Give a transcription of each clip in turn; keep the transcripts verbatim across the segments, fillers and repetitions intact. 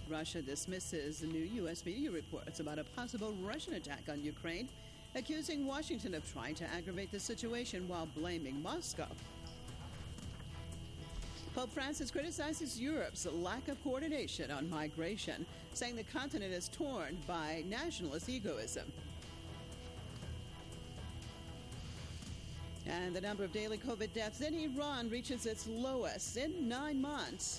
Russia dismisses new U S media reports about a possible Russian attack on Ukraine, accusing Washington of trying to aggravate the situation while blaming Moscow. Pope Francis criticizes Europe's lack of coordination on migration, saying the continent is torn by nationalist egoism. And the number of daily COVID deaths in Iran reaches its lowest in nine months.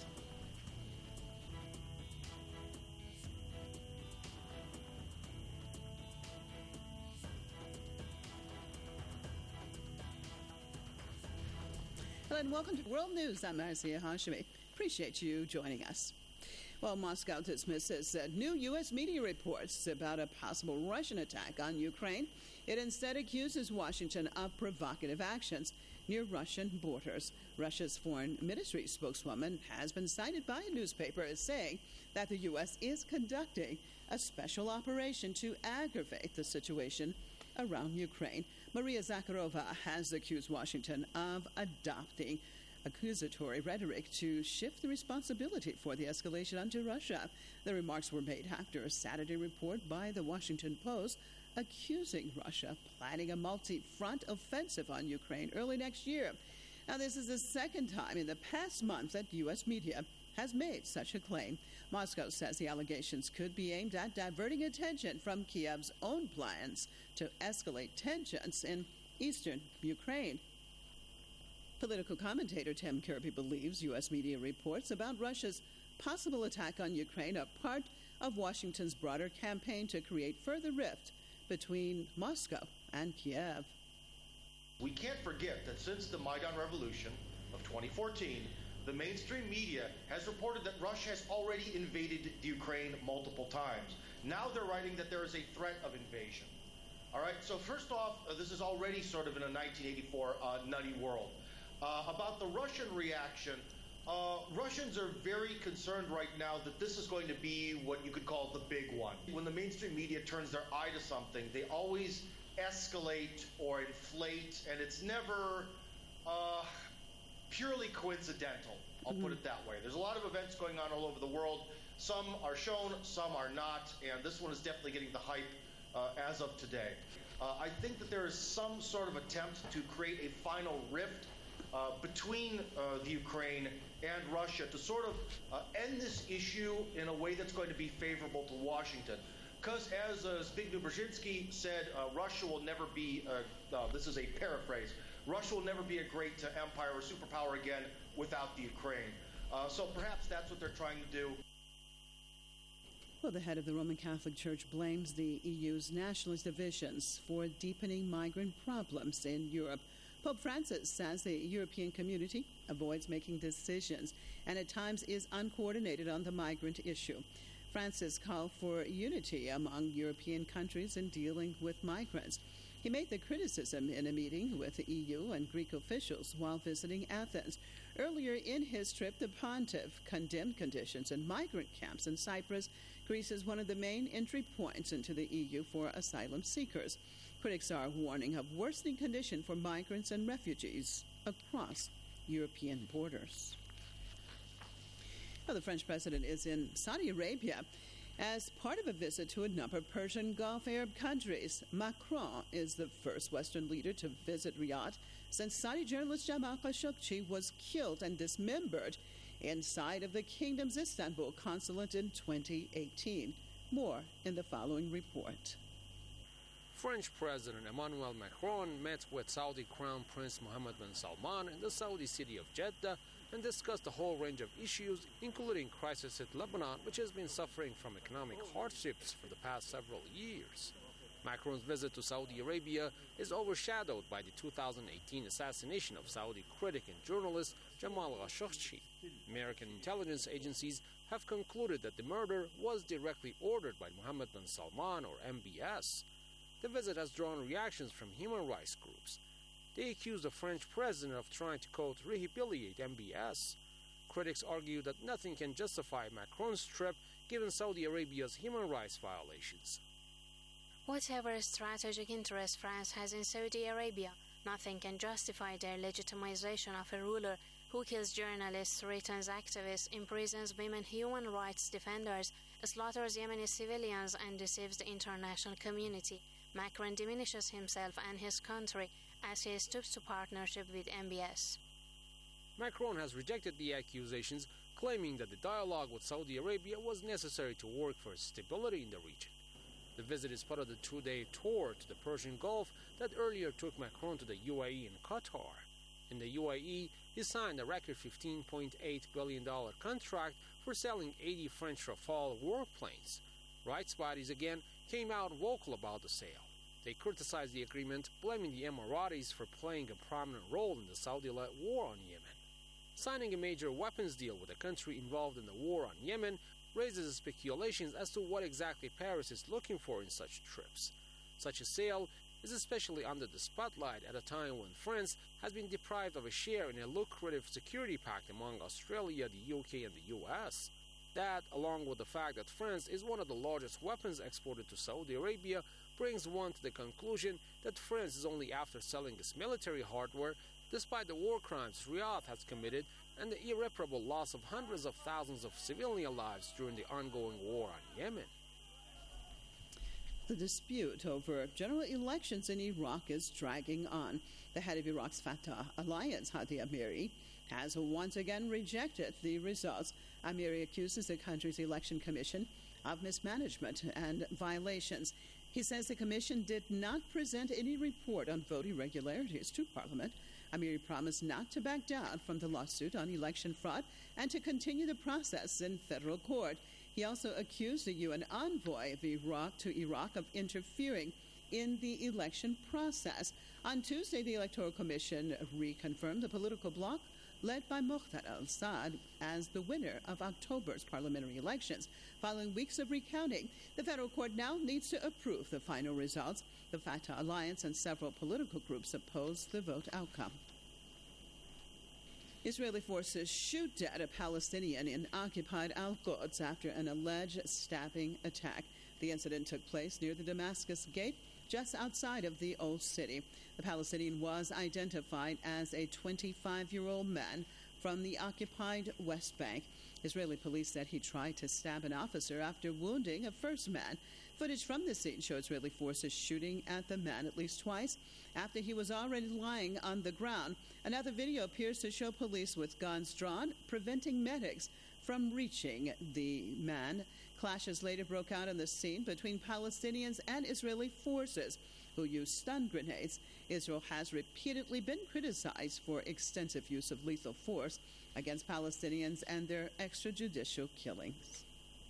Hello and welcome to World News. I'm Marcia Hashemi. Appreciate you joining us. Well, Moscow dismisses uh, new U S media reports about a possible Russian attack on Ukraine. It instead accuses Washington of provocative actions near Russian borders. Russia's foreign ministry spokeswoman has been cited by a newspaper as saying that the U S is conducting a special operation to aggravate the situation around Ukraine. Maria Zakharova has accused Washington of adopting accusatory rhetoric to shift the responsibility for the escalation onto Russia. The remarks were made after a Saturday report by the Washington Post accusing Russia planning a multi-front offensive on Ukraine early next year. Now, this is the second time in the past month that U S media has made such a claim. Moscow says the allegations could be aimed at diverting attention from Kiev's own plans to escalate tensions in eastern Ukraine. Political commentator Tim Kirby believes U S media reports about Russia's possible attack on Ukraine are part of Washington's broader campaign to create further rift between Moscow and Kiev. We can't forget that since the Maidan Revolution of twenty fourteen, the mainstream media has reported that Russia has already invaded the Ukraine multiple times. Now they're writing that there is a threat of invasion. All right, so first off, uh, this is already sort of in a nineteen eighty-four uh, nutty world. Uh, about the Russian reaction, uh, Russians are very concerned right now that this is going to be what you could call the big one. When the mainstream media turns their eye to something, they always escalate or inflate, and it's never uh, purely coincidental. I'll mm-hmm. put it that way. There's a lot of events going on all over the world. Some are shown, some are not, and this one is definitely getting the hype uh, as of today. Uh, I think that there is some sort of attempt to create a final rift Uh, between uh, the Ukraine and Russia to sort of uh, end this issue in a way that's going to be favorable to Washington. Because as uh, Zbigniew Brzezinski said, uh, Russia will never be, uh, uh, this is a paraphrase, Russia will never be a great uh, empire or superpower again without the Ukraine. Uh, so perhaps that's what they're trying to do. Well, the head of the Roman Catholic Church blames the E U's nationalist divisions for deepening migrant problems in Europe. Pope Francis says the European community avoids making decisions and at times is uncoordinated on the migrant issue. Francis called for unity among European countries in dealing with migrants. He made the criticism in a meeting with the E U and Greek officials while visiting Athens. Earlier in his trip, the pontiff condemned conditions in migrant camps in Cyprus. Greece is one of the main entry points into the E U for asylum seekers. Critics are warning of worsening condition for migrants and refugees across European borders. Well, the French president is in Saudi Arabia as part of a visit to a number of Persian Gulf Arab countries. Macron is the first Western leader to visit Riyadh since Saudi journalist Jamal Khashoggi was killed and dismembered inside of the kingdom's Istanbul consulate in twenty eighteen. More in the following report. French President Emmanuel Macron met with Saudi Crown Prince Mohammed bin Salman in the Saudi city of Jeddah and discussed a whole range of issues, including crisis in Lebanon, which has been suffering from economic hardships for the past several years. Macron's visit to Saudi Arabia is overshadowed by the two thousand eighteen assassination of Saudi critic and journalist Jamal Khashoggi. American intelligence agencies have concluded that the murder was directly ordered by Mohammed bin Salman, or M B S. The visit has drawn reactions from human rights groups. They accuse the French president of trying to, quote, rehabilitate M B S. Critics argue that nothing can justify Macron's trip given Saudi Arabia's human rights violations. Whatever strategic interest France has in Saudi Arabia, nothing can justify their legitimization of a ruler who kills journalists, threatens activists, imprisons women human rights defenders, slaughters Yemeni civilians, and deceives the international community. Macron diminishes himself and his country as he stoops to partnership with M B S. Macron has rejected the accusations, claiming that the dialogue with Saudi Arabia was necessary to work for stability in the region. The visit is part of the two-day tour to the Persian Gulf that earlier took Macron to the U A E and Qatar. In the U A E, he signed a record fifteen point eight billion dollars contract for selling eighty French Rafale warplanes. Rights bodies again came out vocal about the sale. They criticized the agreement, blaming the Emiratis for playing a prominent role in the Saudi-led war on Yemen. Signing a major weapons deal with a country involved in the war on Yemen raises speculations as to what exactly Paris is looking for in such trips. Such a sale is especially under the spotlight at a time when France has been deprived of a share in a lucrative security pact among Australia, the U K, and the U S. That, along with the fact that France is one of the largest weapons exported to Saudi Arabia, brings one to the conclusion that France is only after selling its military hardware, despite the war crimes Riyadh has committed and the irreparable loss of hundreds of thousands of civilian lives during the ongoing war on Yemen. The dispute over general elections in Iraq is dragging on. The head of Iraq's Fatah alliance, Hadi Amiri, has once again rejected the results. Amiri accuses the country's election commission of mismanagement and violations. He says the commission did not present any report on vote irregularities to Parliament. Amiri promised not to back down from the lawsuit on election fraud and to continue the process in federal court. He also accused the U N envoy of Iraq to Iraq of interfering in the election process. On Tuesday, the Electoral Commission reconfirmed the political bloc led by Muqtada al-Assad as the winner of October's parliamentary elections. Following weeks of recounting, the federal court now needs to approve the final results. The Fatah alliance and several political groups oppose the vote outcome. Israeli forces shoot dead a Palestinian in occupied Al-Quds after an alleged stabbing attack. The incident took place near the Damascus Gate, just outside of the Old City. The Palestinian was identified as a twenty-five-year-old man from the occupied West Bank. Israeli police said he tried to stab an officer after wounding a first man. Footage from the scene shows Israeli forces shooting at the man at least twice after he was already lying on the ground. Another video appears to show police with guns drawn, preventing medics from reaching the man. Clashes later broke out on the scene between Palestinians and Israeli forces who used stun grenades. Israel has repeatedly been criticized for extensive use of lethal force against Palestinians and their extrajudicial killings.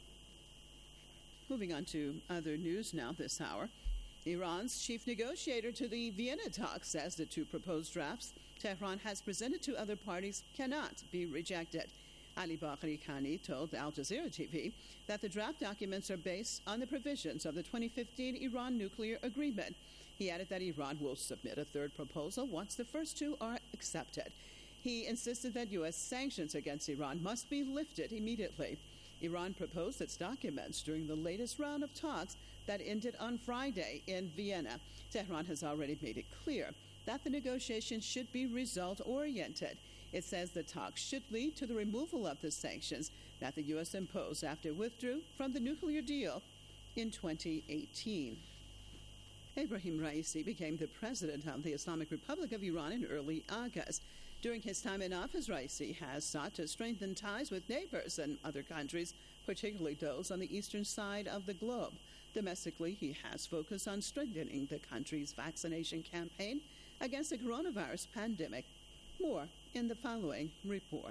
Moving on to other news now this hour. Iran's chief negotiator to the Vienna talks says the two proposed drafts Tehran has presented to other parties cannot be rejected. Ali Bagheri Khani told Al Jazeera T V that the draft documents are based on the provisions of the twenty fifteen Iran nuclear agreement. He added that Iran will submit a third proposal once the first two are accepted. He insisted that U S sanctions against Iran must be lifted immediately. Iran proposed its documents during the latest round of talks that ended on Friday in Vienna. Tehran has already made it clear that the negotiations should be result-oriented. It says the talks should lead to the removal of the sanctions that the U S imposed after it withdrew from the nuclear deal in twenty eighteen. Ebrahim Raisi became the president of the Islamic Republic of Iran in early August. During his time in office, Raisi has sought to strengthen ties with neighbors and other countries, particularly those on the eastern side of the globe. Domestically, he has focused on strengthening the country's vaccination campaign against the coronavirus pandemic. More in the following report.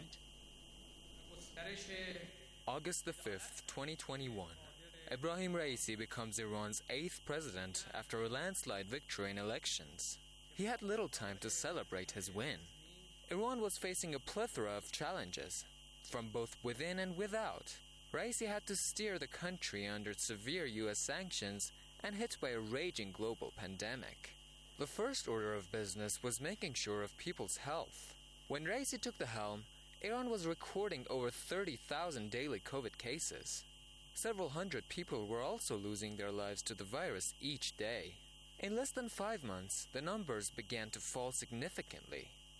August the fifth, twenty twenty-one. Ebrahim Raisi becomes Iran's eighth president after a landslide victory in elections. He had little time to celebrate his win. Iran was facing a plethora of challenges, from both within and without. Raisi had to steer the country under severe U S sanctions and hit by a raging global pandemic. The first order of business was making sure of people's health. When Raisi took the helm, Iran was recording over thirty thousand daily COVID cases. Several hundred people were also losing their lives to the virus each day. In less than five months, the numbers began to fall significantly.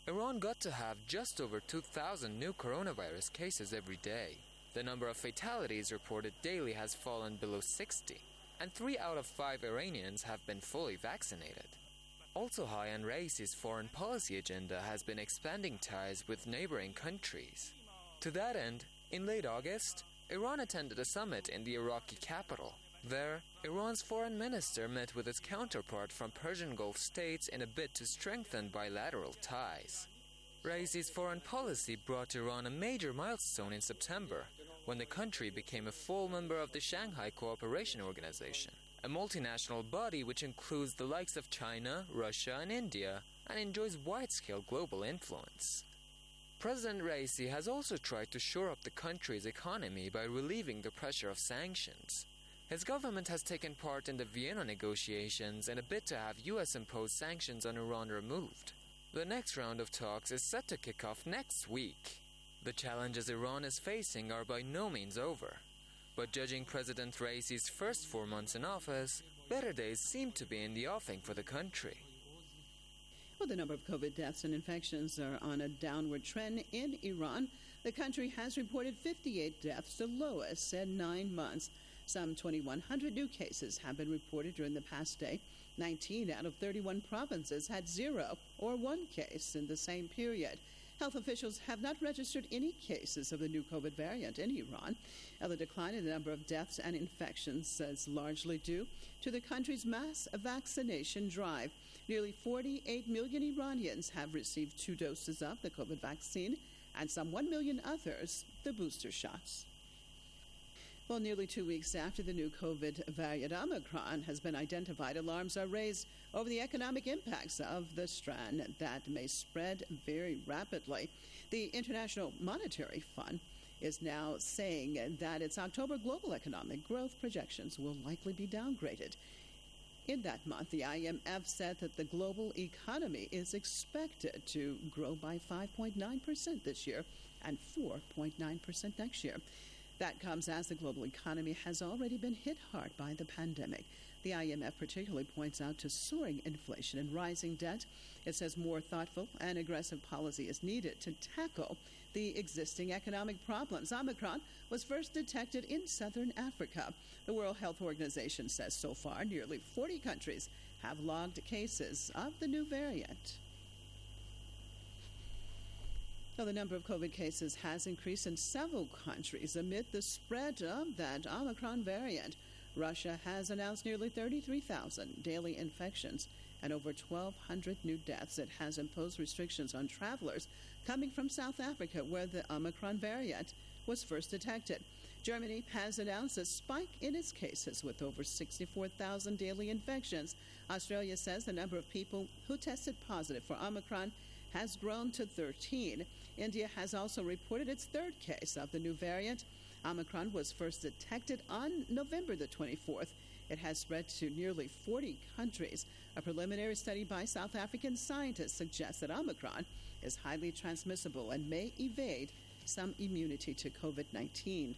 Iran got to have just over two thousand new coronavirus cases every day. The number of fatalities reported daily has fallen below sixty, and three out of five Iranians have been fully vaccinated. Also high on Raisi's foreign policy agenda has been expanding ties with neighboring countries. To that end, in late August, Iran attended a summit in the Iraqi capital. There, Iran's foreign minister met with its counterpart from Persian Gulf states in a bid to strengthen bilateral ties. Raisi's foreign policy brought Iran a major milestone in September, when the country became a full member of the Shanghai Cooperation Organization, a multinational body which includes the likes of China, Russia, and India, and enjoys wide-scale global influence. President Raisi has also tried to shore up the country's economy by relieving the pressure of sanctions. His government has taken part in the Vienna negotiations in a bid to have U S-imposed sanctions on Iran removed. The next round of talks is set to kick off next week. The challenges Iran is facing are by no means over, but judging President Raisi's first four months in office, better days seem to be in the offing for the country. Well, the number of COVID deaths and infections are on a downward trend in Iran. The country has reported fifty-eight deaths, the lowest in nine months. Some twenty-one hundred new cases have been reported during the past day. nineteen out of thirty-one provinces had zero or one case in the same period. Health officials have not registered any cases of the new COVID variant in Iran. Now, the decline in the number of deaths and infections is largely due to the country's mass vaccination drive. Nearly forty-eight million Iranians have received two doses of the COVID vaccine, and some one million others the booster shots. Well, nearly two weeks after the new COVID variant Omicron has been identified, alarms are raised over the economic impacts of the strand that may spread very rapidly. The International Monetary Fund is now saying that its October global economic growth projections will likely be downgraded. In that month, the I M F said that the global economy is expected to grow by five point nine percent this year and four point nine percent next year. That comes as the global economy has already been hit hard by the pandemic. The I M F particularly points out to soaring inflation and rising debt. It says more thoughtful and aggressive policy is needed to tackle the existing economic problems. Omicron was first detected in southern Africa. The World Health Organization says so far nearly forty countries have logged cases of the new variant. Now, the number of COVID cases has increased in several countries amid the spread of that Omicron variant. Russia has announced nearly thirty-three thousand daily infections and over twelve hundred new deaths. It has imposed restrictions on travelers coming from South Africa, where the Omicron variant was first detected. Germany has announced a spike in its cases with over sixty-four thousand daily infections. Australia says the number of people who tested positive for Omicron has grown to thirteen. India has also reported its third case of the new variant. Omicron was first detected on November the twenty-fourth. It has spread to nearly forty countries. A preliminary study by South African scientists suggests that Omicron is highly transmissible and may evade some immunity to COVID nineteen.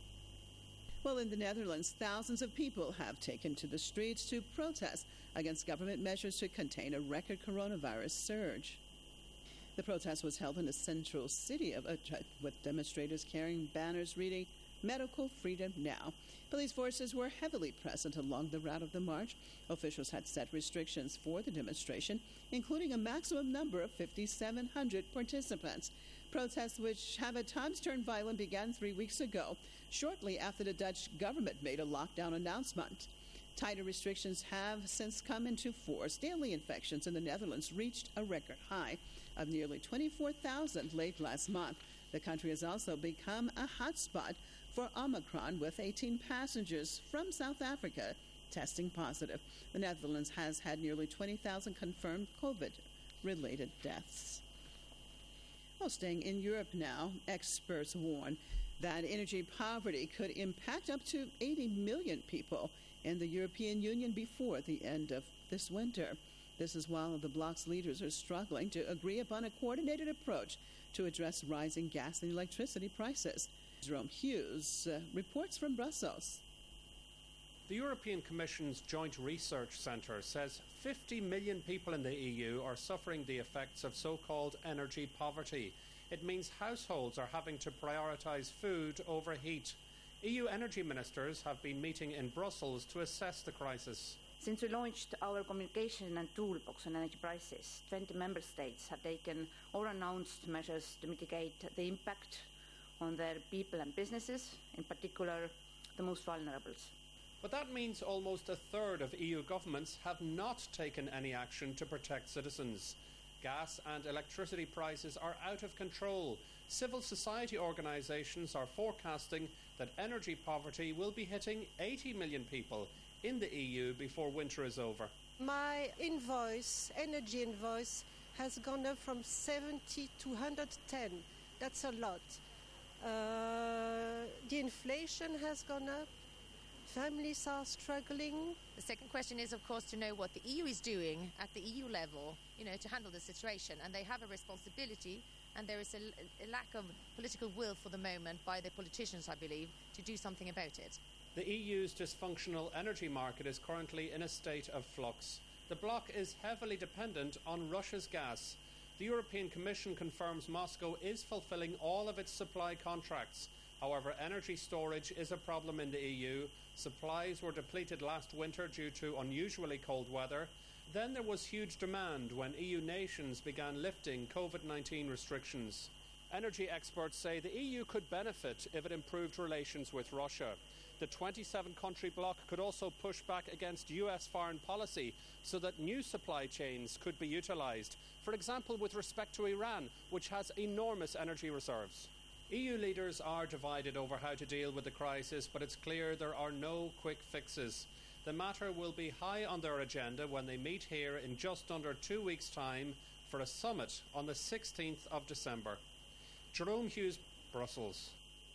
Well, in the Netherlands, thousands of people have taken to the streets to protest against government measures to contain a record coronavirus surge. The protest was held in the central city of Utrecht, with demonstrators carrying banners reading, "Medical Freedom Now." Police forces were heavily present along the route of the march. Officials had set restrictions for the demonstration, including a maximum number of five thousand seven hundred participants. Protests, which have at times turned violent, began three weeks ago, shortly after the Dutch government made a lockdown announcement. Tighter restrictions have since come into force. Daily infections in the Netherlands reached a record high of nearly twenty-four thousand late last month. The country has also become a hotspot for Omicron, with eighteen passengers from South Africa testing positive. The Netherlands has had nearly twenty thousand confirmed COVID-related deaths. Well, staying in Europe now, experts warn that energy poverty could impact up to eighty million people in the European Union before the end of this winter. This is while the bloc's leaders are struggling to agree upon a coordinated approach to address rising gas and electricity prices. Jerome Hughes uh, reports from Brussels. The European Commission's Joint Research Centre says fifty million people in the E U are suffering the effects of so-called energy poverty. It means households are having to prioritise food over heat. E U energy ministers have been meeting in Brussels to assess the crisis. Since we launched our communication and toolbox on energy prices, twenty member states have taken or announced measures to mitigate the impact on their people and businesses, in particular the most vulnerables. But that means almost a third of E U governments have not taken any action to protect citizens. Gas and electricity prices are out of control. Civil society organisations are forecasting that energy poverty will be hitting eighty million people in the E U before winter is over. My invoice, energy invoice, has gone up from seventy to one hundred ten. That's a lot. Uh, the inflation has gone up. Families are struggling. The second question is, of course, to know what the E U is doing at the E U level, you know, to handle the situation. And they have a responsibility, and there is a, a lack of political will for the moment by the politicians, I believe, to do something about it. The E U's dysfunctional energy market is currently in a state of flux. The bloc is heavily dependent on Russia's gas. The European Commission confirms Moscow is fulfilling all of its supply contracts. However, energy storage is a problem in the E U. Supplies were depleted last winter due to unusually cold weather. Then there was huge demand when E U nations began lifting COVID nineteen restrictions. Energy experts say the E U could benefit if it improved relations with Russia. The twenty-seven country bloc could also push back against U S foreign policy so that new supply chains could be utilised. For example, with respect to Iran, which has enormous energy reserves. E U leaders are divided over how to deal with the crisis, but it's clear there are no quick fixes. The matter will be high on their agenda when they meet here in just under two weeks' time for a summit on the sixteenth of December. Jerome Hughes, Brussels.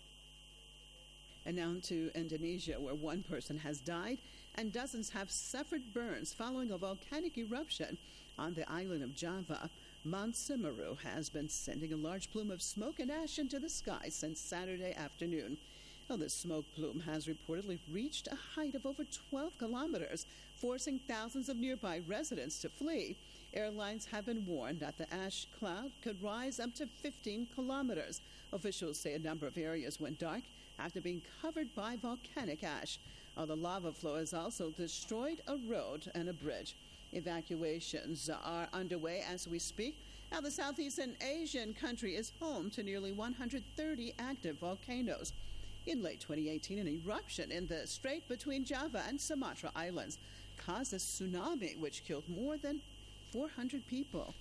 And now to Indonesia, where one person has died and dozens have suffered burns following a volcanic eruption on the island of Java. Mount Semeru has been sending a large plume of smoke and ash into the sky since Saturday afternoon. Well, the smoke plume has reportedly reached a height of over twelve kilometers, forcing thousands of nearby residents to flee. Airlines have been warned that the ash cloud could rise up to fifteen kilometers. Officials say a number of areas went dark after being covered by volcanic ash. Uh, the lava flow has also destroyed a road and a bridge. Evacuations are underway as we speak. Now, the Southeastern Asian country is home to nearly one hundred thirty active volcanoes. In late twenty eighteen, an eruption in the strait between Java and Sumatra Islands caused a tsunami which killed more than four hundred people.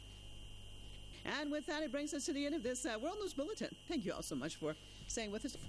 And with that, it brings us to the end of this uh, World News Bulletin. Thank you all so much for staying with us.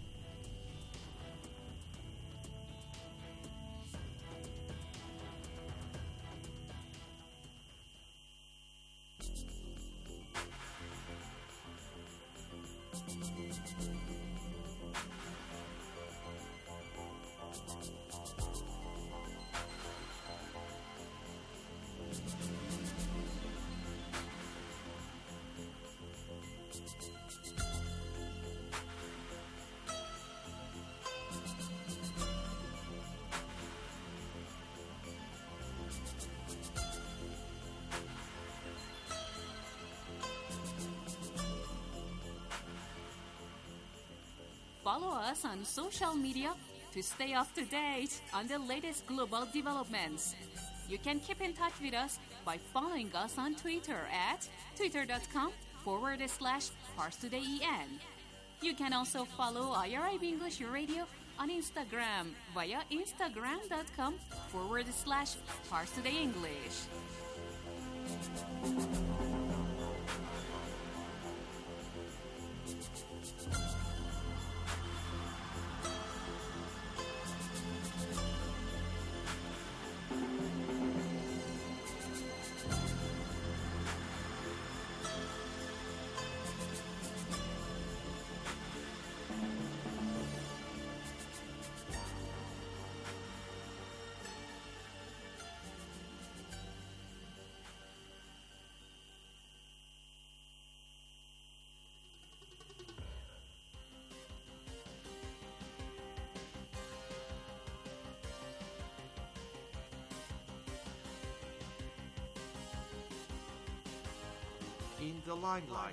Follow us on social media to stay up to date on the latest global developments. You can keep in touch with us by following us on Twitter at twitter.com forward slash ParsTodayEN. You can also follow I R I B English Radio on Instagram via instagram.com forward slash ParsTodayEnglish. in the limelight.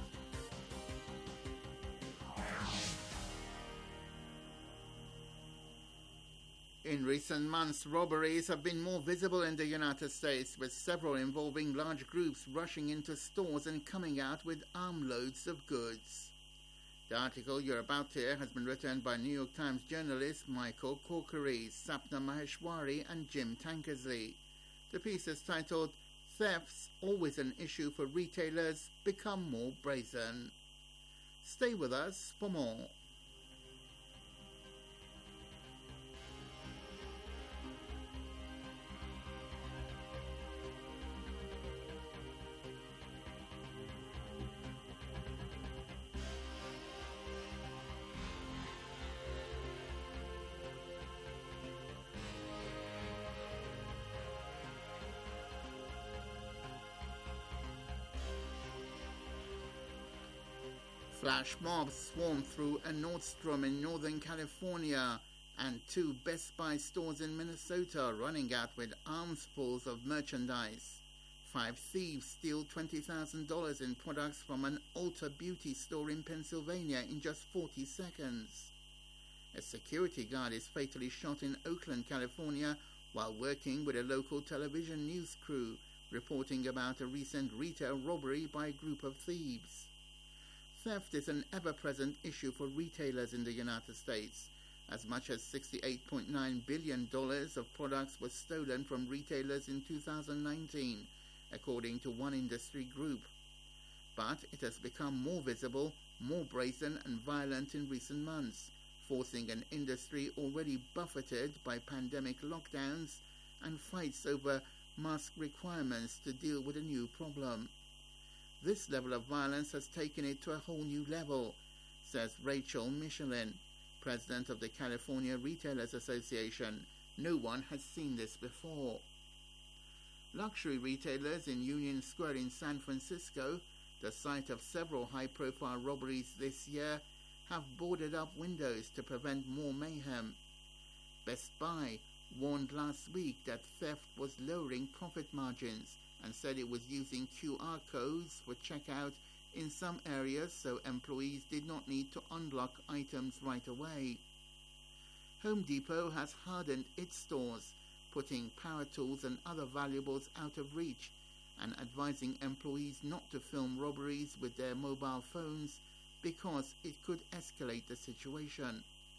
In recent months, robberies have been more visible in the United States, with several involving large groups rushing into stores and coming out with armloads of goods. The article you're about to hear has been written by New York Times journalists Michael Corkery, Sapna Maheshwari and Jim Tankersley. The piece is titled, "Thefts, Always an Issue for Retailers, Become More Brazen." Stay with us for more. Flash mobs swarmed through a Nordstrom in Northern California and two Best Buy stores in Minnesota, running out with armsfuls of merchandise. Five thieves steal twenty thousand dollars in products from an Ulta Beauty store in Pennsylvania in just forty seconds. A security guard is fatally shot in Oakland, California, while working with a local television news crew, reporting about a recent retail robbery by a group of thieves. Theft is an ever-present issue for retailers in the United States. As much as sixty-eight point nine billion dollars of products were stolen from retailers in two thousand nineteen, according to one industry group. But it has become more visible, more brazen and violent in recent months, forcing an industry already buffeted by pandemic lockdowns and fights over mask requirements to deal with a new problem. This level of violence has taken it to a whole new level, says Rachel Michelin, president of the California Retailers Association. No one has seen this before. Luxury retailers in Union Square in San Francisco, the site of several high-profile robberies this year, have boarded up windows to prevent more mayhem. Best Buy warned last week that theft was lowering profit margins and said it was using Q R codes for checkout in some areas so employees did not need to unlock items right away. Home Depot has hardened its stores, putting power tools and other valuables out of reach and advising employees not to film robberies with their mobile phones because it could escalate the situation.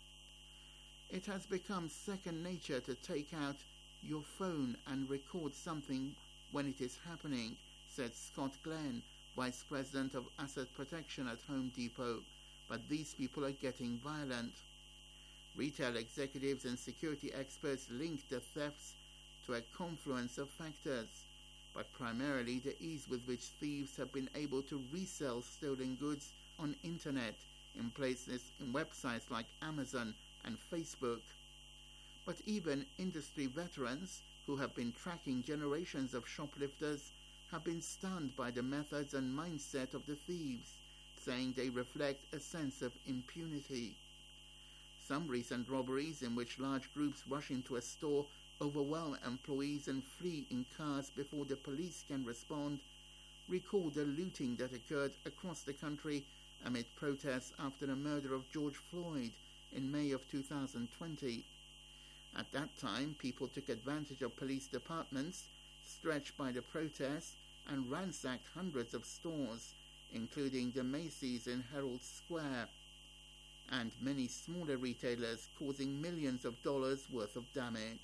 It has become second nature to take out your phone and record something when it is happening, said Scott Glenn, Vice President of Asset Protection at Home Depot, but these people are getting violent. Retail executives and security experts link the thefts to a confluence of factors, but primarily the ease with which thieves have been able to resell stolen goods on internet in places in websites like Amazon and Facebook. But even industry veterans who have been tracking generations of shoplifters have been stunned by the methods and mindset of the thieves, saying they reflect a sense of impunity. Some recent robberies in which large groups rush into a store, overwhelm employees and flee in cars before the police can respond, recall the looting that occurred across the country amid protests after the murder of George Floyd in May of two thousand twenty. At that time, people took advantage of police departments stretched by the protests and ransacked hundreds of stores, including the Macy's in Herald Square, and many smaller retailers, causing millions of dollars worth of damage.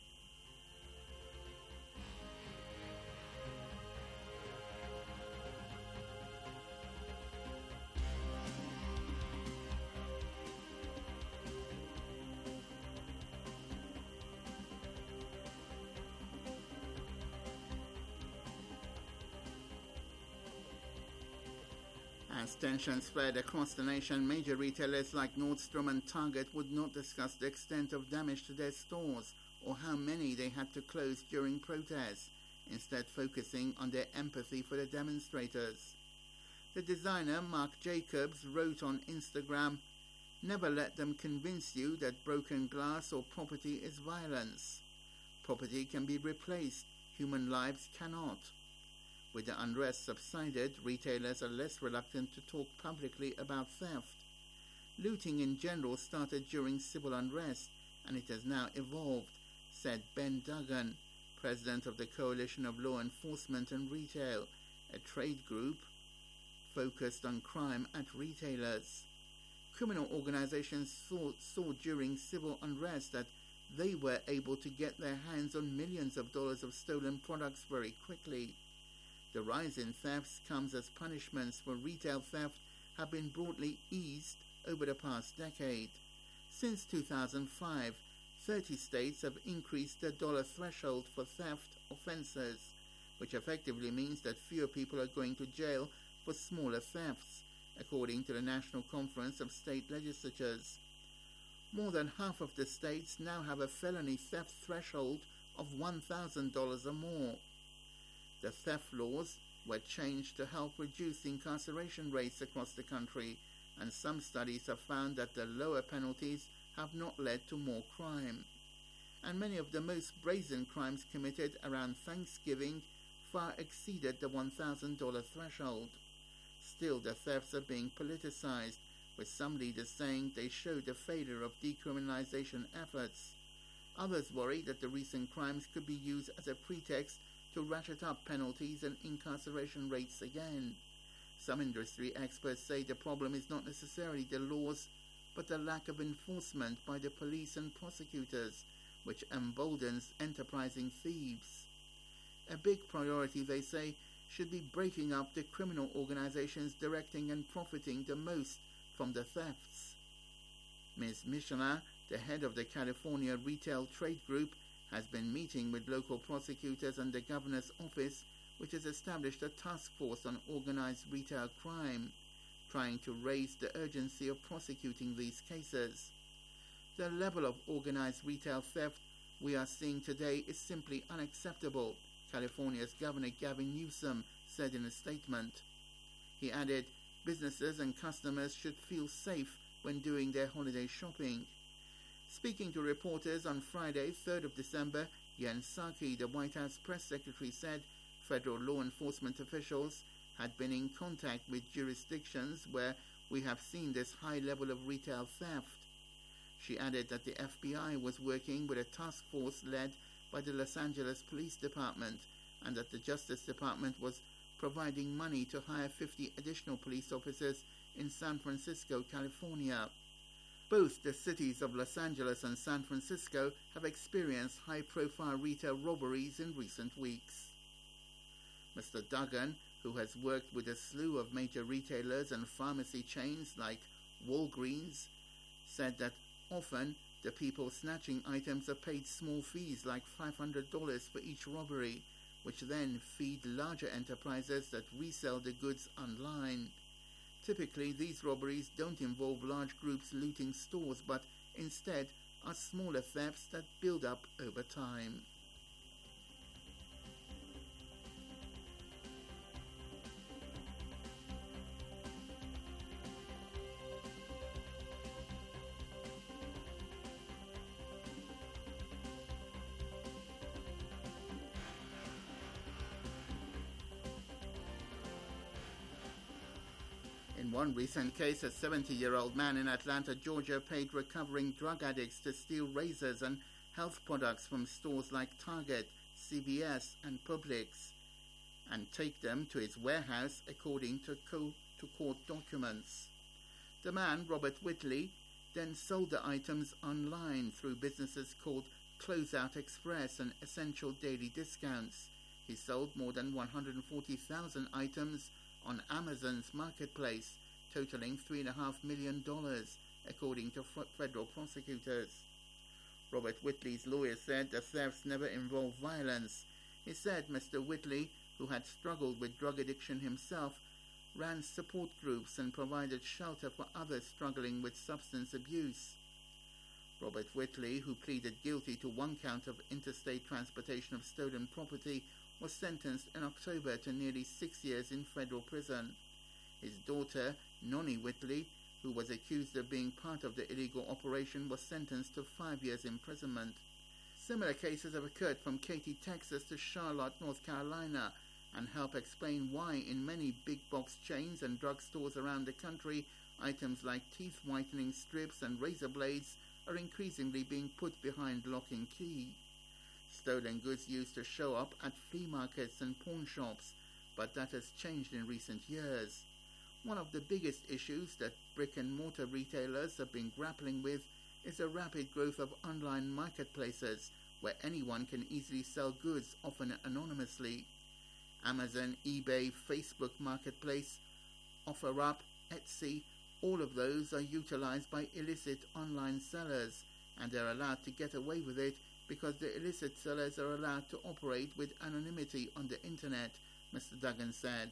As tensions spread across the nation, major retailers like Nordstrom and Target would not discuss the extent of damage to their stores or how many they had to close during protests, instead focusing on their empathy for the demonstrators. The designer Marc Jacobs wrote on Instagram, "Never let them convince you that broken glass or property is violence. Property can be replaced, human lives cannot. With the unrest subsided, retailers are less reluctant to talk publicly about theft. Looting in general started during civil unrest, and it has now evolved, said Ben Duggan, president of the Coalition of Law Enforcement and Retail, a trade group focused on crime at retailers. Criminal organizations saw, saw during civil unrest that they were able to get their hands on millions of dollars of stolen products very quickly. The rise in thefts comes as punishments for retail theft have been broadly eased over the past decade. Since two thousand five, thirty states have increased the dollar threshold for theft offenses, which effectively means that fewer people are going to jail for smaller thefts, according to the National Conference of State Legislatures. More than half of the states now have a felony theft threshold of one thousand dollars or more. The theft laws were changed to help reduce incarceration rates across the country, and some studies have found that the lower penalties have not led to more crime. And many of the most brazen crimes committed around Thanksgiving far exceeded the one thousand dollars threshold. Still, the thefts are being politicized, with some leaders saying they show the failure of decriminalization efforts. Others worry that the recent crimes could be used as a pretext to ratchet up penalties and incarceration rates again. Some industry experts say the problem is not necessarily the laws, but the lack of enforcement by the police and prosecutors, which emboldens enterprising thieves. A big priority, they say, should be breaking up the criminal organizations directing and profiting the most from the thefts. Miz Michelin, the head of the California Retail Trade Group, has been meeting with local prosecutors and the governor's office, which has established a task force on organized retail crime, trying to raise the urgency of prosecuting these cases. The level of organized retail theft we are seeing today is simply unacceptable, California's Governor Gavin Newsom said in a statement. He added, businesses and customers should feel safe when doing their holiday shopping. Speaking to reporters on Friday, third of December, Jen Psaki, the White House press secretary, said federal law enforcement officials had been in contact with jurisdictions where we have seen this high level of retail theft. She added that the F B I was working with a task force led by the Los Angeles Police Department, and that the Justice Department was providing money to hire fifty additional police officers in San Francisco, California. Both the cities of Los Angeles and San Francisco have experienced high-profile retail robberies in recent weeks. Mister Duggan, who has worked with a slew of major retailers and pharmacy chains like Walgreens, said that often the people snatching items are paid small fees like five hundred dollars for each robbery, which then feed larger enterprises that resell the goods online. Typically, these robberies don't involve large groups looting stores, but instead are smaller thefts that build up over time. In one recent case, a seventy-year-old man in Atlanta, Georgia, paid recovering drug addicts to steal razors and health products from stores like Target, C V S, and Publix, and take them to his warehouse, according to, co- to court documents. The man, Robert Whitley, then sold the items online through businesses called Closeout Express and Essential Daily Discounts. He sold more than one hundred forty thousand items on Amazon's marketplace, totaling three point five million dollars, according to f- federal prosecutors. Robert Whitley's lawyer said the thefts never involved violence. He said Mister Whitley, who had struggled with drug addiction himself, ran support groups and provided shelter for others struggling with substance abuse. Robert Whitley, who pleaded guilty to one count of interstate transportation of stolen property, was sentenced in October to nearly six years in federal prison. His daughter, Noni Whitley, who was accused of being part of the illegal operation, was sentenced to five years imprisonment. Similar cases have occurred from Katy, Texas to Charlotte, North Carolina, and help explain why in many big box chains and drugstores around the country, items like teeth whitening strips and razor blades are increasingly being put behind lock and key. Stolen goods used to show up at flea markets and pawn shops, but that has changed in recent years. One of the biggest issues that brick-and-mortar retailers have been grappling with is the rapid growth of online marketplaces, where anyone can easily sell goods, often anonymously. Amazon, eBay, Facebook Marketplace, OfferUp, Etsy, all of those are utilized by illicit online sellers, and they're allowed to get away with it because the illicit sellers are allowed to operate with anonymity on the internet, Mister Duggan said.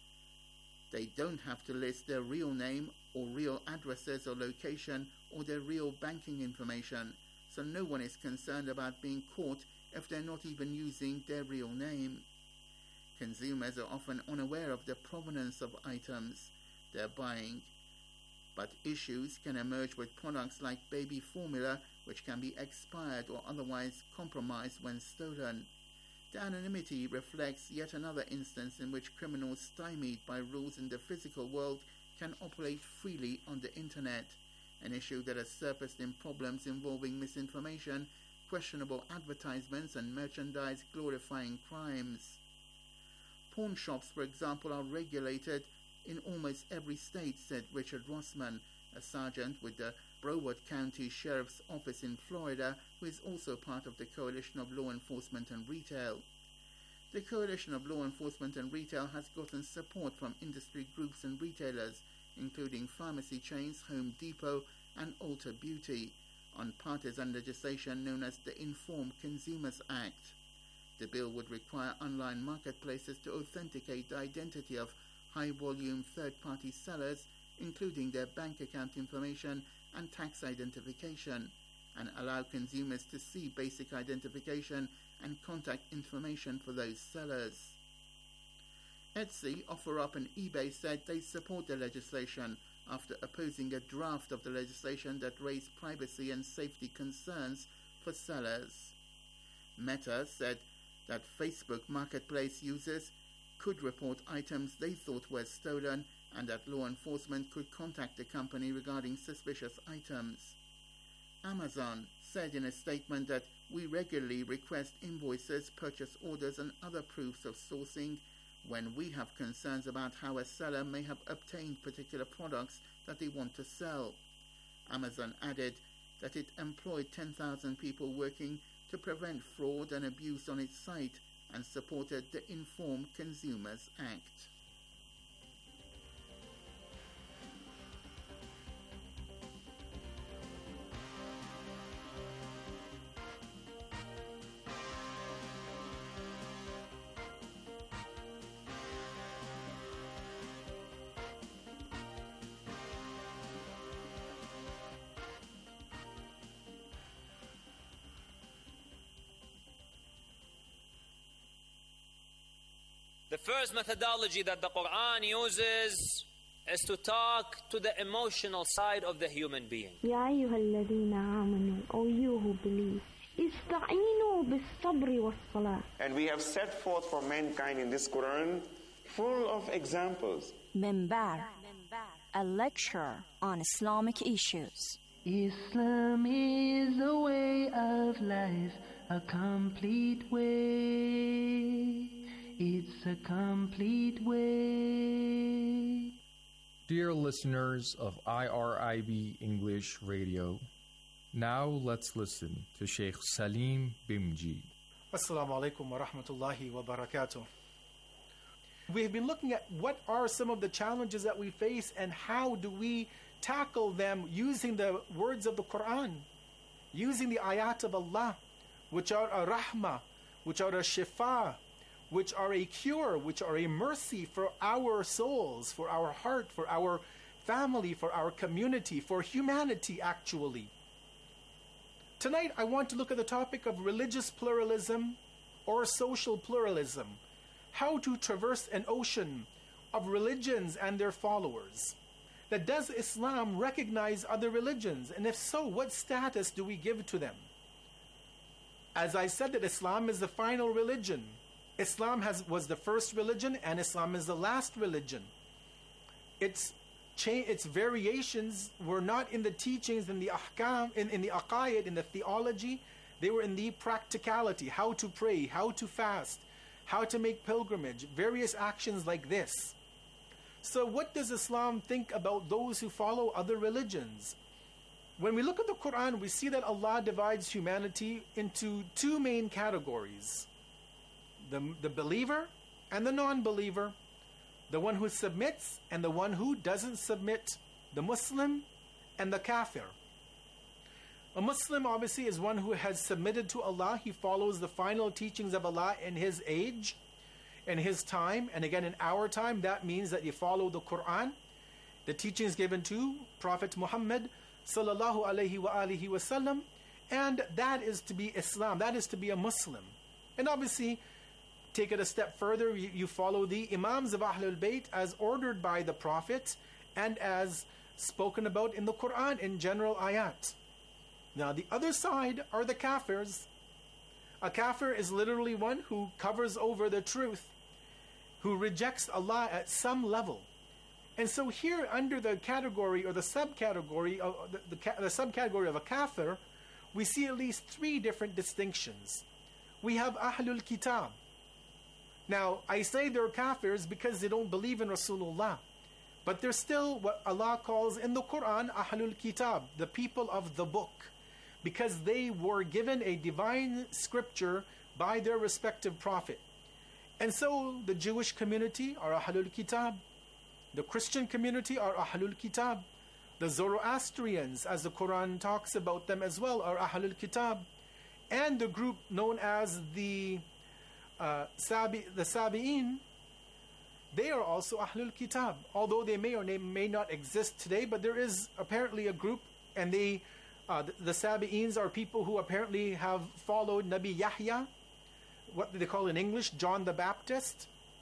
They don't have to list their real name or real addresses or location or their real banking information, so no one is concerned about being caught if they're not even using their real name. Consumers are often unaware of the provenance of items they're buying, but issues can emerge with products like baby formula, which can be expired or otherwise compromised when stolen. The anonymity reflects yet another instance in which criminals stymied by rules in the physical world can operate freely on the internet, an issue that has surfaced in problems involving misinformation, questionable advertisements, and merchandise glorifying crimes. Pawn shops, for example, are regulated in almost every state, said Richard Rossman, a sergeant with the Broward County Sheriff's Office in Florida, who is also part of the Coalition of Law Enforcement and Retail. The Coalition of Law Enforcement and Retail has gotten support from industry groups and retailers, including pharmacy chains Home Depot and Ulta Beauty, on partisan legislation known as the Informed Consumers Act. The bill would require online marketplaces to authenticate the identity of high-volume third-party sellers, including their bank account information and tax identification, and allow consumers to see basic identification and contact information for those sellers. Etsy, OfferUp and eBay said they support the legislation after opposing a draft of the legislation that raised privacy and safety concerns for sellers. Meta said that Facebook Marketplace users could report items they thought were stolen and that law enforcement could contact the company regarding suspicious items. Amazon said in a statement that we regularly request invoices, purchase orders, and other proofs of sourcing when we have concerns about how a seller may have obtained particular products that they want to sell. Amazon added that it employed ten thousand people working to prevent fraud and abuse on its site and supported the Informed Consumers Act. The first methodology that the Quran uses is to talk to the emotional side of the human being. يا أيها الذين آمنوا, O you who believe, استعينوا بالصبر والصلاة. And we have set forth for mankind in this Quran full of examples. Minbar, a lecture on Islamic issues. Islam is a way of life, a complete way. It's a complete way. Dear listeners of I R I B English Radio, now let's listen to Sheikh Salim Bimji. Assalamu alaikum wa rahmatullahi wa barakatuh. We've been looking at what are some of the challenges that we face and how do we tackle them using the words of the Quran, using the ayat of Allah, which are a rahmah, which are a shifa, which are a cure, which are a mercy for our souls, for our heart, for our family, for our community, for humanity actually. Tonight I want to look at the topic of religious pluralism or social pluralism, how to traverse an ocean of religions and their followers. That does Islam recognize other religions? And if so, what status do we give to them? As I said, that Islam is the final religion. Islam has was the first religion and Islam is the last religion. Its cha- its variations were not in the teachings, in the ahkam, in, in the aqaid, in the theology. They were in the practicality, how to pray, how to fast, how to make pilgrimage, various actions like this. So what does Islam think about those who follow other religions? When we look at the Quran, we see that Allah divides humanity into two main categories. The, the believer and the non-believer. The one who submits and the one who doesn't submit. The Muslim and the kafir. A Muslim obviously is one who has submitted to Allah. He follows the final teachings of Allah in his age, in his time. And again, in our time, that means that you follow the Quran, the teachings given to Prophet Muhammad sallallahu alaihi wa alihi wasallam, and that is to be Islam, that is to be a Muslim. And obviously, take it a step further, you, you follow the Imams of Ahlul Bayt as ordered by the Prophet and as spoken about in the Quran in general ayat. Now the other side are the kafirs. A kafir is literally one who covers over the truth, who rejects Allah at some level. And so here under the category or the subcategory of the, the, the subcategory of a kafir, we see at least three different distinctions. We have Ahlul Kitab. Now, I say they're kafirs because they don't believe in Rasulullah. But they're still what Allah calls in the Quran Ahlul Kitab, the people of the book. Because they were given a divine scripture by their respective prophet. And so the Jewish community are Ahlul Kitab. The Christian community are Ahlul Kitab. The Zoroastrians, as the Quran talks about them as well, are Ahlul Kitab. And the group known as the uh, Sabi, the Sabi'in, they are also Ahlul Kitab. Although they may or may, may not exist today, but there is apparently a group, and they, uh, the, the Sabi'ins are people who apparently have followed Nabi Yahya, what they call in English, John the Baptist.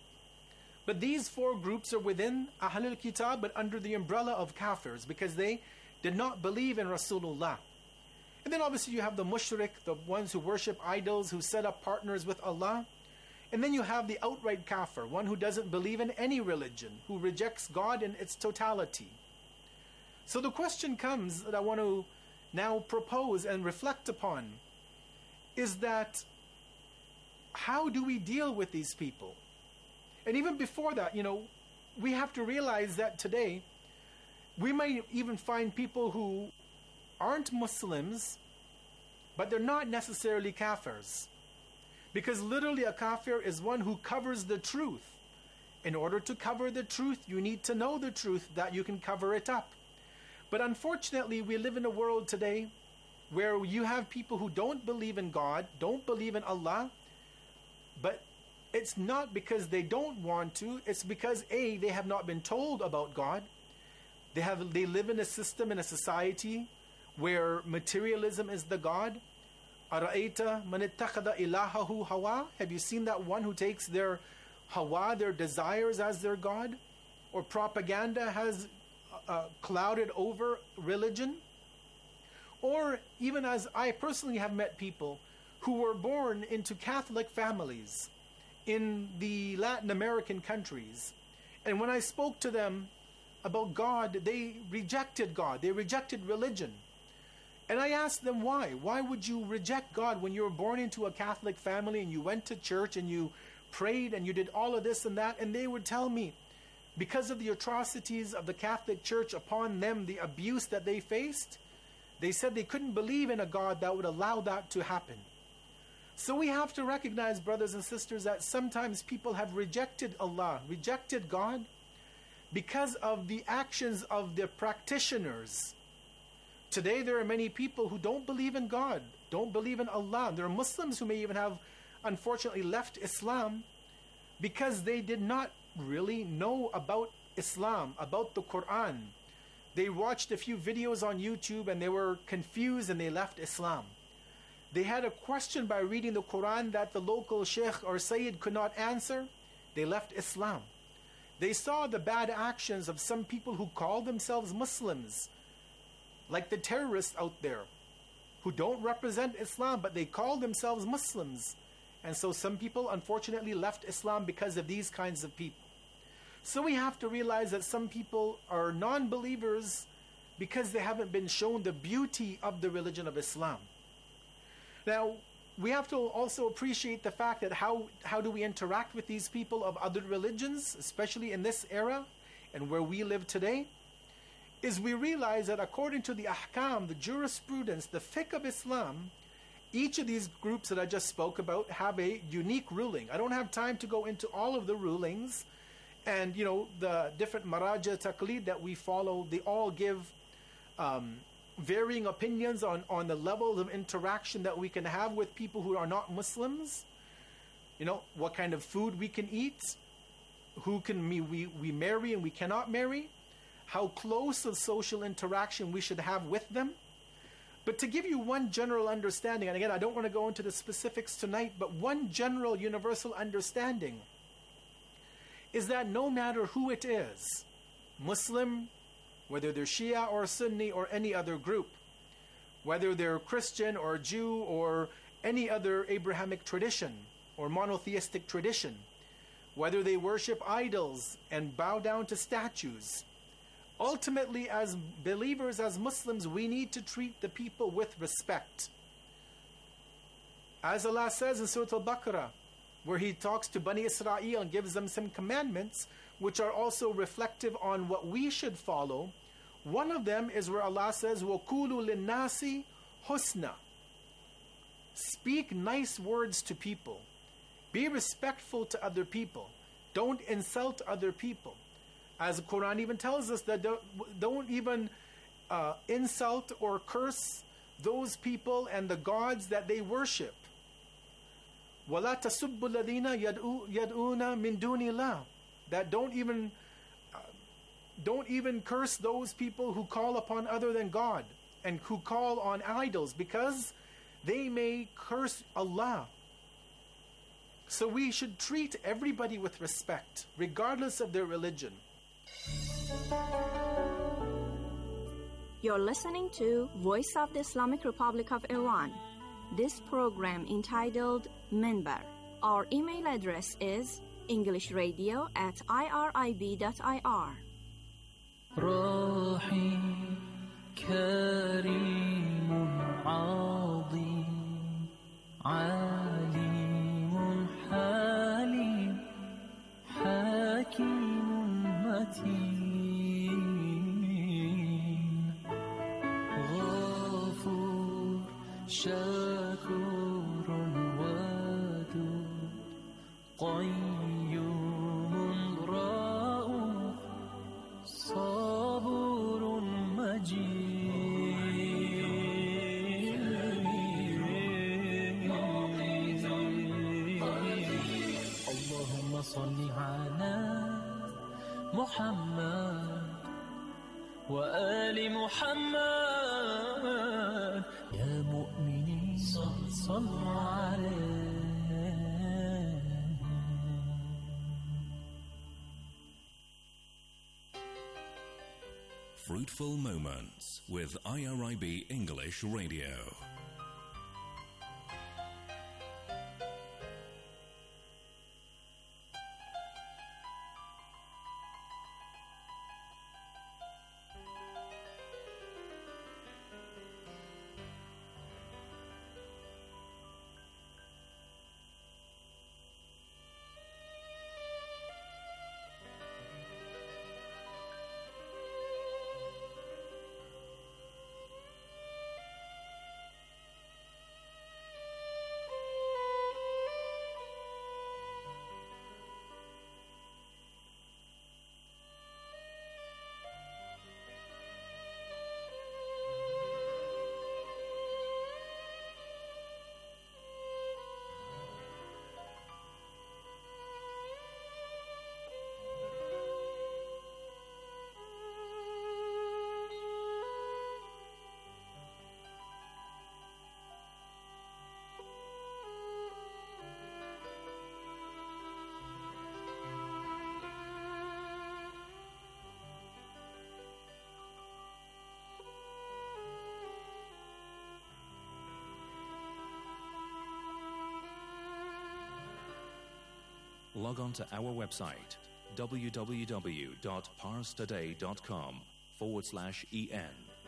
But these four groups are within Ahlul Kitab, but under the umbrella of kafirs, because they did not believe in Rasulullah. And then obviously you have the mushrik, the ones who worship idols, who set up partners with Allah. And then you have the outright kafir, one who doesn't believe in any religion, who rejects God in its totality. So the question comes that I want to now propose and reflect upon is that how do we deal with these people? And even before that, you know, we have to realize that today we might even find people who aren't Muslims, but they're not necessarily kafirs. Because literally a kafir is one who covers the truth. In order to cover the truth, you need to know the truth that you can cover it up. But unfortunately, we live in a world today where you have people who don't believe in God, don't believe in Allah, but it's not because they don't want to, it's because A, they have not been told about God. They have they live in a system, in a society where materialism is the God. أَرَأَيْتَ مَنِ اتَّخَذَ إِلَهَهُ هَوَى. Have you seen that one who takes their hawa, their desires, as their God? Or propaganda has uh, clouded over religion? Or even as I personally have met people who were born into Catholic families in the Latin American countries. And when I spoke to them about God, they rejected God. They rejected religion. And I asked them why. Why would you reject God when you were born into a Catholic family and you went to church and you prayed and you did all of this and that? And they would tell me, because of the atrocities of the Catholic Church upon them, the abuse that they faced, they said they couldn't believe in a God that would allow that to happen. So we have to recognize, brothers and sisters, that sometimes people have rejected Allah, rejected God, because of the actions of the practitioners. Today there are many people who don't believe in God, don't believe in Allah. There are Muslims who may even have, unfortunately, left Islam because they did not really know about Islam, about the Quran. They watched a few videos on YouTube and they were confused and they left Islam. They had a question by reading the Quran that the local sheikh or sayyid could not answer. They left Islam. They saw the bad actions of some people who call themselves Muslims, like the terrorists out there, who don't represent Islam, but they call themselves Muslims. And so some people unfortunately left Islam because of these kinds of people. So we have to realize that some people are non-believers because they haven't been shown the beauty of the religion of Islam. Now, we have to also appreciate the fact that how, how do we interact with these people of other religions, especially in this era and where we live today, is we realize that according to the ahkam, the jurisprudence, the fiqh of Islam, each of these groups that I just spoke about have a unique ruling. I don't have time to go into all of the rulings, and you know, the different maraja taqlid that we follow, they all give um, varying opinions on, on the levels of interaction that we can have with people who are not Muslims. You know, what kind of food we can eat, who can we, we, we marry and we cannot marry, how close of social interaction we should have with them. But to give you one general understanding, and again, I don't want to go into the specifics tonight, but one general universal understanding is that no matter who it is, Muslim, whether they're Shia or Sunni or any other group, whether they're Christian or Jew or any other Abrahamic tradition or monotheistic tradition, whether they worship idols and bow down to statues, ultimately, as believers, as Muslims, we need to treat the people with respect. As Allah says in Surah Al-Baqarah, where He talks to Bani Israel and gives them some commandments, which are also reflective on what we should follow. One of them is where Allah says, وَقُولُوا لِلنَّاسِ husna. Speak nice words to people. Be respectful to other people. Don't insult other people. As the Quran even tells us that don't, don't even uh, insult or curse those people and the gods that they worship. وَلَا تَسُبُّ الَّذِينَ يَدْعُونَ مِن دُونِ اللَّهِ. That don't even uh, don't even curse those people who call upon other than God and who call on idols, because they may curse Allah. So we should treat everybody with respect, regardless of their religion. You're listening to Voice of the Islamic Republic of Iran. This program entitled Minbar. Our email address is englishradio at irib dot i r. رحيم كريم عظيم عليم حليم حكيم متين غفور شكور ودود قيوم رؤوف صبور مجيد اللهم صل على محمد وآل محمد يا مؤمنين صلوا عليه. Fruitful Moments with I R I B English Radio. log on to our website, www.parstoday.com forward slash en.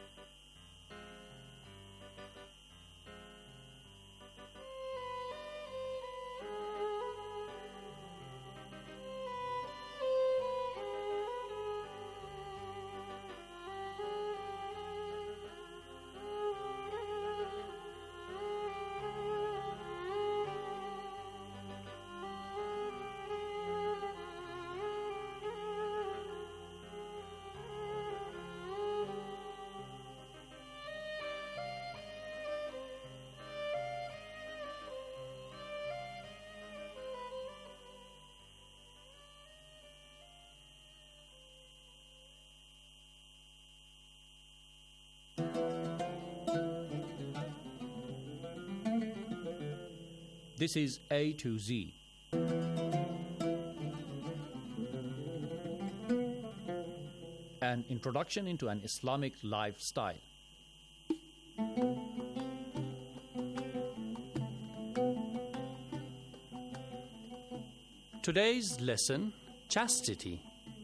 This is A to Z. An introduction into an Islamic lifestyle. Today's lesson, chastity.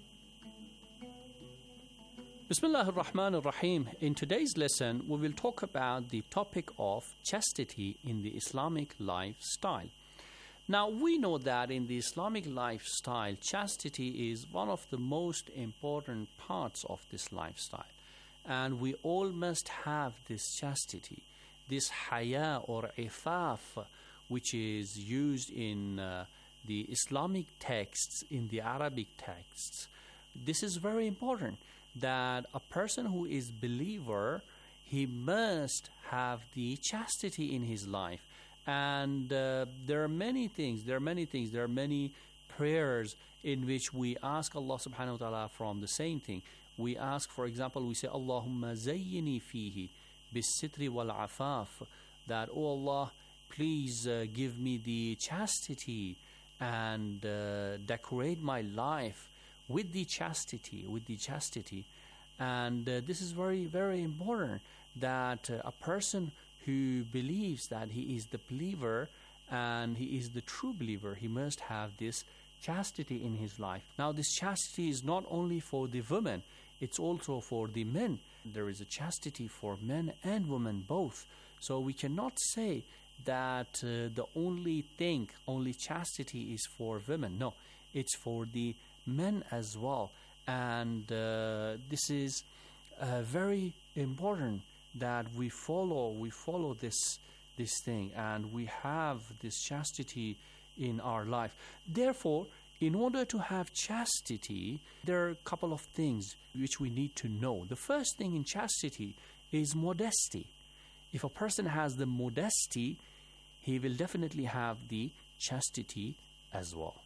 Bismillah ar-Rahman ar-Rahim. In today's lesson, we will talk about the topic of chastity in the Islamic lifestyle. Now, we know that in the Islamic lifestyle, chastity is one of the most important parts of this lifestyle. And we all must have this chastity, this haya or ifaf, which is used in uh, the Islamic texts, in the Arabic texts. This is very important, that a person who is believer, he must have the chastity in his life. And uh, there are many things, there are many things, there are many prayers in which we ask Allah subhanahu wa ta'ala from the same thing. We ask, for example, we say, Allahumma zayyini fihi bis-sitri wal-afaf, that, oh Allah, please uh, give me the chastity and uh, decorate my life with the chastity, with the chastity. And uh, this is very, very important, that uh, a person who believes that he is the believer and he is the true believer, he must have this chastity in his life. Now, this chastity is not only for the women, it's also for the men. There is a chastity for men and women both. So we cannot say that uh, the only thing, only chastity is for women. No, it's for the men as well. And uh, this is uh, very important that we follow we follow this this thing, and we have this chastity in our life. Therefore, in order to have chastity, there are a couple of things which we need to know. The first thing in chastity is modesty. If a person has the modesty, he will definitely have the chastity as well.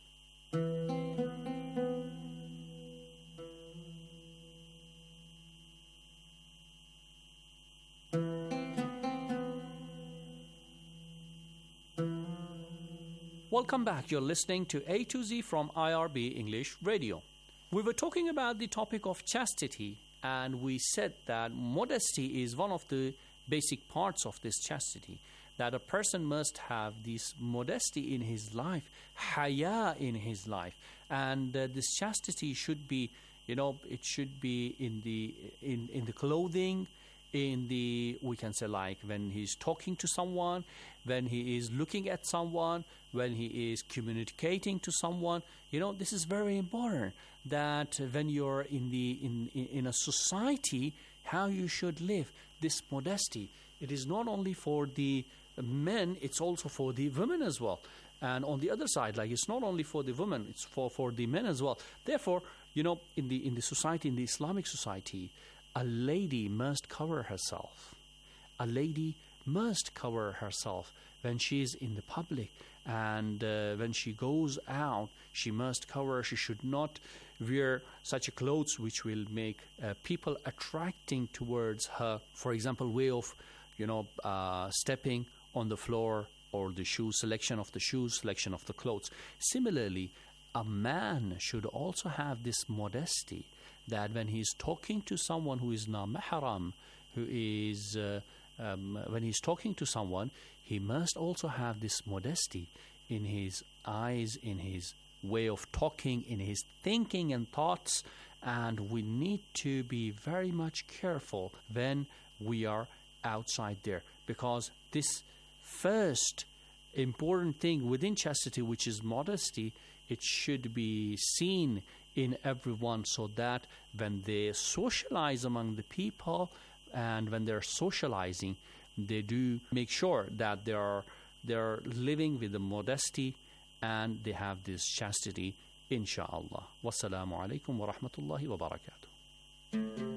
Welcome back. You're listening to A to Z from I R B English Radio. We were talking about the topic of chastity, and we said that modesty is one of the basic parts of this chastity, that a person must have this modesty in his life, haya in his life. And uh, this chastity should be, you know, it should be in the in, in the clothing, in the, we can say, like when he's talking to someone, when he is looking at someone, when he is communicating to someone. You know, this is very important, that when you're in the in, in, in a society, how you should live, this modesty. It is not only for the men, it's also for the women as well. And on the other side, like, it's not only for the women, it's for, for the men as well. Therefore, you know, in the in the society, in the Islamic society, a lady must cover herself. A lady must cover herself when she is in the public, and uh, when she goes out, she must cover. She should not wear such a clothes which will make uh, people attracting towards her. For example, way of, you know, uh, stepping on the floor, or the shoes, selection of the shoes, selection of the clothes. Similarly, a man should also have this modesty, that when he's talking to someone who is na mahram, who is uh, um, when he's talking to someone, he must also have this modesty in his eyes, in his way of talking, in his thinking and thoughts, and we need to be very much careful when we are outside there, because this first important thing within chastity, which is modesty, it should be seen in everyone, so that when they socialize among the people and when they're socializing, they do make sure that they are they're living with the modesty and they have this chastity, insha'Allah. Wassalamu alaikum wa rahmatullahi wa barakatuh.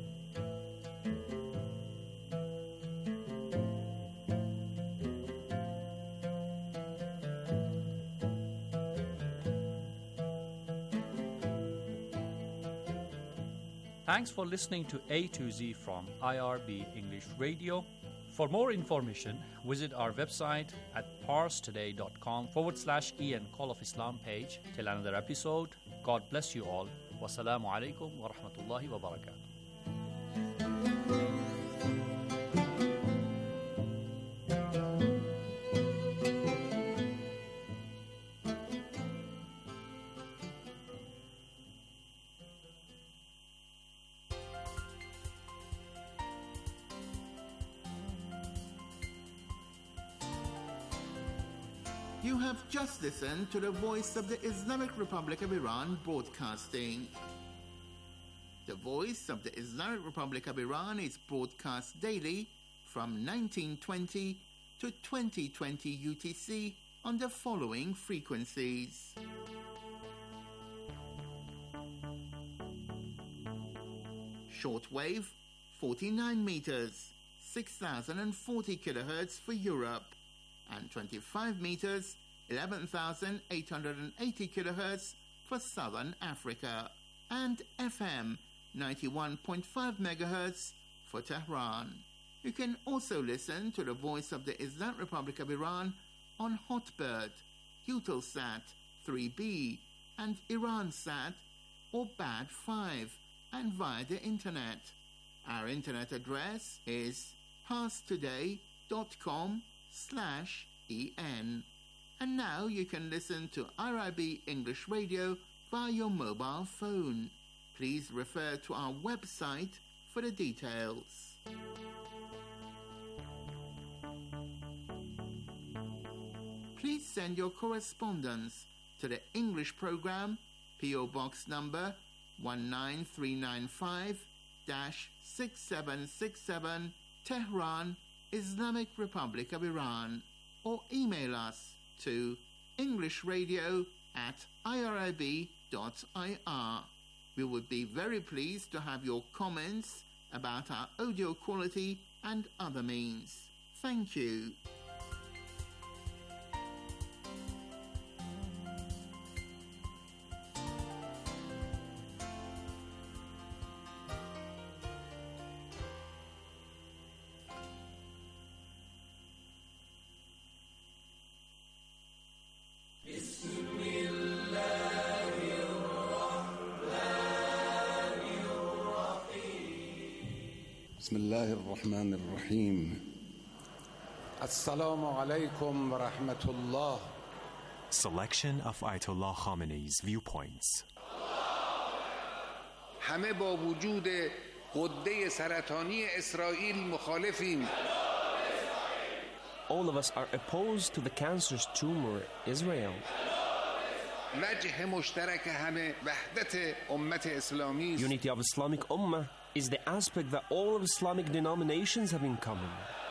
Thanks for listening to A to Z from I R B English Radio. For more information, visit our website at parstoday.com forward slash Ian Call of Islam page. Till another episode, God bless you all. Wassalamu alaikum wa rahmatullahi wa barakatuh. You have just listened to the Voice of the Islamic Republic of Iran broadcasting. The Voice of the Islamic Republic of Iran is broadcast daily from nineteen twenty to twenty twenty U T C on the following frequencies. Shortwave, forty-nine meters, six thousand forty kilohertz for Europe, and twenty-five meters, eleven thousand eight hundred eighty kilohertz for Southern Africa, and F M, ninety-one point five megahertz for Tehran. You can also listen to the Voice of the Islamic Republic of Iran on Hotbird, Eutelsat three B, and Iransat or B A D five, and via the internet. Our internet address is parstoday.com slash en. And now you can listen to I R I B English Radio via your mobile phone. Please refer to our website for the details. Please send your correspondence to the English program, P O Box number one nine three nine five, six seven six seven, Tehran, Islamic Republic of Iran, or email us to englishradio at irib dot I R. We would be very pleased to have your comments about our audio quality and other means. Thank you. بسم الله الرحمن الرحيم السلام عليكم ورحمة الله. Selection of Ayatollah Khamenei's viewpoints. همه با وجود غده سرطانی اسرائیل مخالفیم. All of us are opposed to the cancerous tumor Israel. وجه مشترک همه وحدت امت اسلامی. Unity of Islamic Ummah is the aspect that all of Islamic denominations have in common.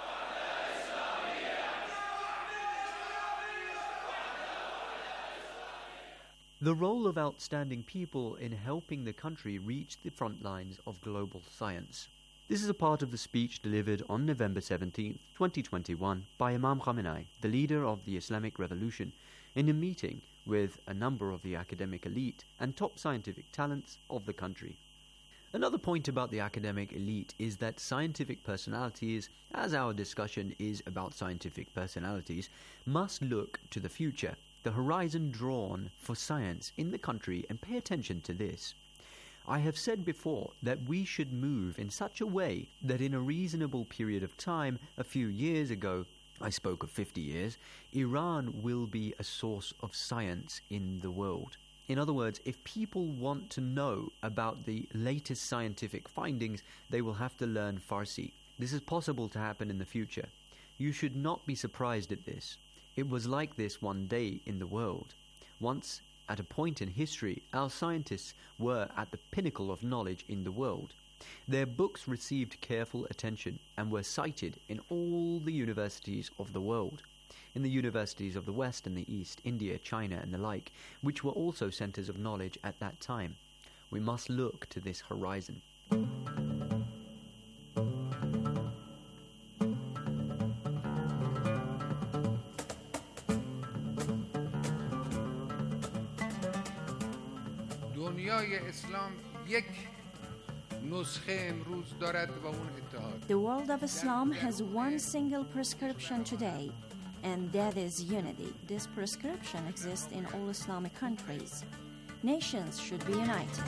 The role of outstanding people in helping the country reach the front lines of global science. This is a part of the speech delivered on November seventeenth, twenty twenty-one by Imam Khamenei, the leader of the Islamic Revolution, in a meeting with a number of the academic elite and top scientific talents of the country. Another point about the academic elite is that scientific personalities, as our discussion is about scientific personalities, must look to the future, the horizon drawn for science in the country, and pay attention to this. I have said before that we should move in such a way that in a reasonable period of time, a few years ago, I spoke of fifty years, Iran will be a source of science in the world. In other words, if people want to know about the latest scientific findings, they will have to learn Farsi. This is possible to happen in the future. You should not be surprised at this. It was like this one day in the world. Once, at a point in history, our scientists were at the pinnacle of knowledge in the world. Their books received careful attention and were cited in all the universities of the world, in the universities of the West and the East, India, China and the like, which were also centers of knowledge at that time. We must look to this horizon. دنیای اسلام یک نسخه امروز دارد و اون اتحاد. The world of Islam has one single prescription today, and that is unity. This prescription exists in all Islamic countries. Nations should be united.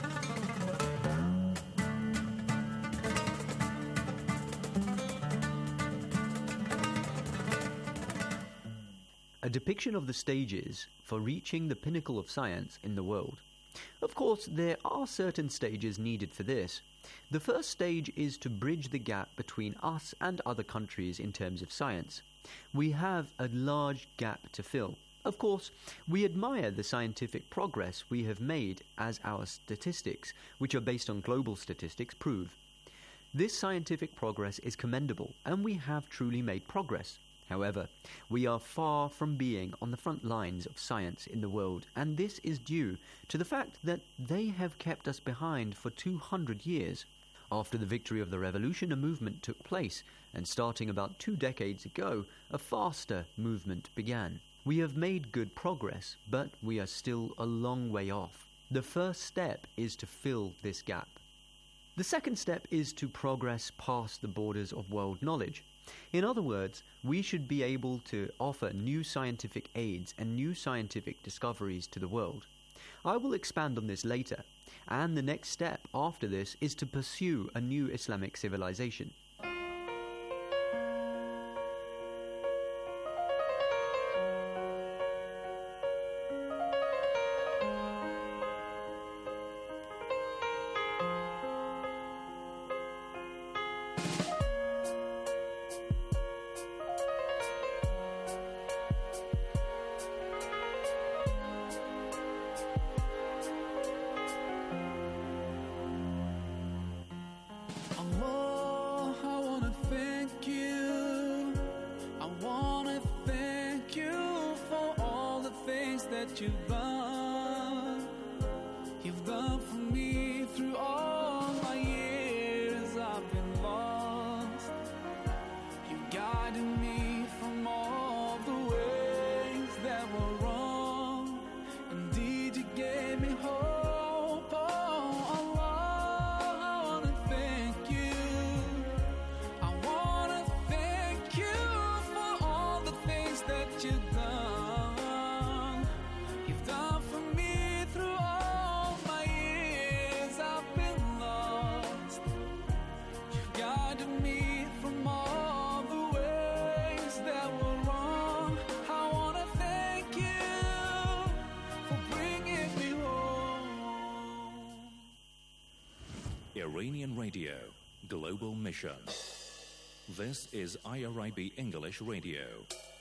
A depiction of the stages for reaching the pinnacle of science in the world. Of course, there are certain stages needed for this. The first stage is to bridge the gap between us and other countries in terms of science. We have a large gap to fill. Of course, we admire the scientific progress we have made, as our statistics, which are based on global statistics, prove. This scientific progress is commendable, and we have truly made progress. However, we are far from being on the front lines of science in the world, and this is due to the fact that they have kept us behind for two hundred years. After the victory of the revolution, a movement took place, and starting about two decades ago, a faster movement began. We have made good progress, but we are still a long way off. The first step is to fill this gap. The second step is to progress past the borders of world knowledge. In other words, we should be able to offer new scientific aids and new scientific discoveries to the world. I will expand on this later, and the next step after this is to pursue a new Islamic civilization. that you've done. You've done for me through all my years I've been lost. You've guided me from all the ways that were wrong. Indeed, you gave me hope. Oh, Allah, I want to thank you. I want to thank you for all the things that you've done. You've done for me through all my years I've been lost. You've guided me from all the ways that were wrong. I want to thank you for bringing me home. Iranian Radio, Global Mission. This is I R I B English Radio.